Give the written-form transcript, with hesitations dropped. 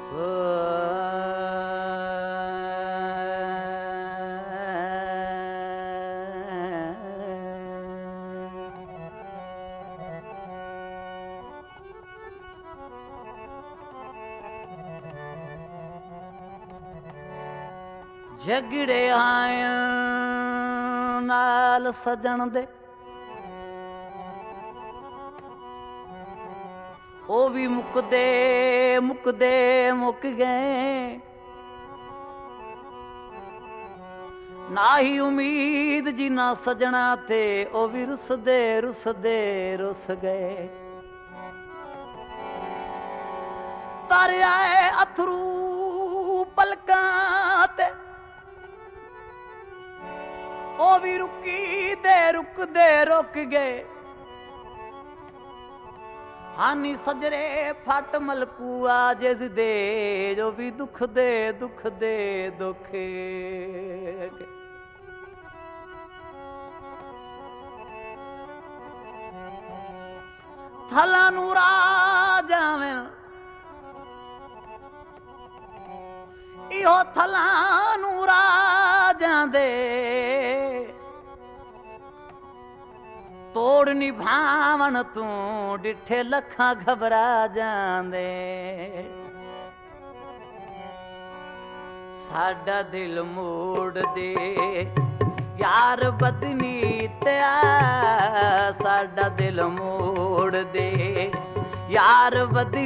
ਝਗੜੇ ਆਇਆਂ ਨਾਲ ਸਜਣ ਦੇ ਉਹ ਵੀ ਮੁੱਕਦੇ ਮੁੱਕਦੇ ਮੁੱਕ ਗਏ ਨਾ ਹੀ ਉਮੀਦ ਜਿਨਾ ਸਜਣਾ ਤੇ ਉਹ ਵੀ ਰੁੱਸਦੇ ਰੁੱਸਦੇ ਰੁੱਸ ਗਏ ਤਰ ਆਏ ਅਥਰੂ ਪਲਕਾਂ ਤੇ ਉਹ ਵੀ ਰੁਕੀ ਦੇ ਰੁਕਦੇ ਰੁਕ ਗਏ ਹਾਨੀ ਸਜਰੇ ਫਟ ਮਲਕੂਆ ਜਿਸ ਦੇ ਜੋ ਵੀ ਦੁੱਖ ਦੇ ਦੁੱਖੇ ਥਲਾਂ ਨੂੰ ਰਾਜਾਵੇਂ ਇਹੋ ਥਲਾਂ ਨੂੰ ਰਾਜਾਂ ਦੇ ਤੋੜ ਨਿਭਾਵਣ ਤੂੰ ਡਿੱਠੇ ਲੱਖਾਂ ਘਬਰਾ ਜਾਂਦੇ ਸਾਡਾ ਦਿਲ ਮੋੜ ਦੇ ਯਾਰ ਬਦਨੀਤਿਆ ਸਾਡਾ ਦਿਲ ਮੋੜ ਦੇ ਯਾਰ ਬਦਨੀ